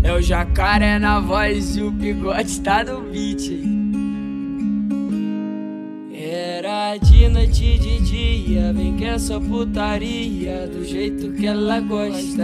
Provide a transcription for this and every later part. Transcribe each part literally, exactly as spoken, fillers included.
É o Jacaré na voz e o Bigode tá no beat. Era de noite e de dia, vem que é só putaria, do jeito que ela gosta.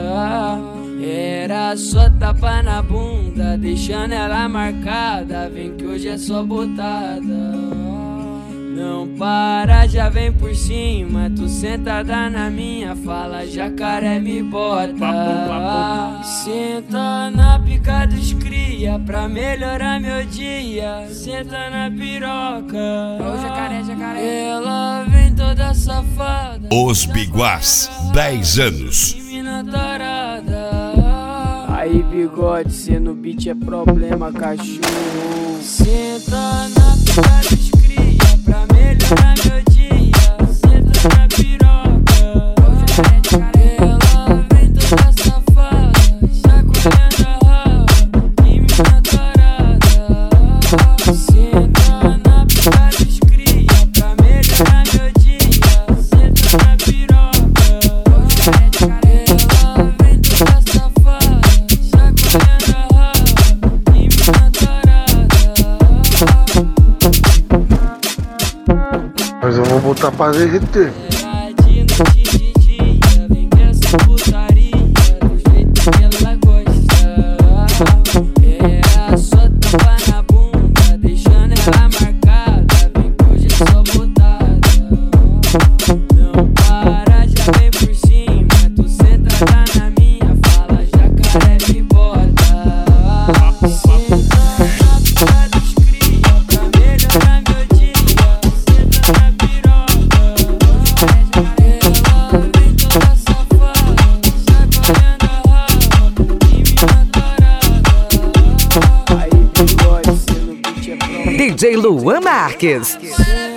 Era só tapa na bunda, deixando ela marcada, vem que hoje é só botada. Não para, já vem por cima, tu sentada na minha fala, Jacaré me bota. Senta na pica dos cria, pra melhorar meu dia, senta na piroca. Ô, jacaré, jacaré. Ela vem toda safada. Os Biguás, dez anos. Mina tarada. Aí, Bigode, cê no beat é problema, cachorro. Senta na pica dos cria, pra melhorar meu dia, senta na piroca. Ela vem toda safada, chacoalhando a raba, e mina tarada. Senta na pica dos cria, pra melhorar meu dia, senta na piroca. Ela vem toda safada, chacoalhando a raba, e mina tarada. Mas eu vou botar pra derreter. Era de noite e de dia, vem que essa putaria, do jeito que ela gosta. Era só tapa na bunda, deixando ela marcada, vem que hoje é só botada. Não para, já vem por cima, tu sentada na minha fala, Jacaré me bota. Senta na pica dos cria, pra melhorar meu dia, senta na piroca. Ela vem toda safada, chacoalhando a raba, e mina tarada. Aí, Bigode, cê no beat é pronto. D J Luan Marques.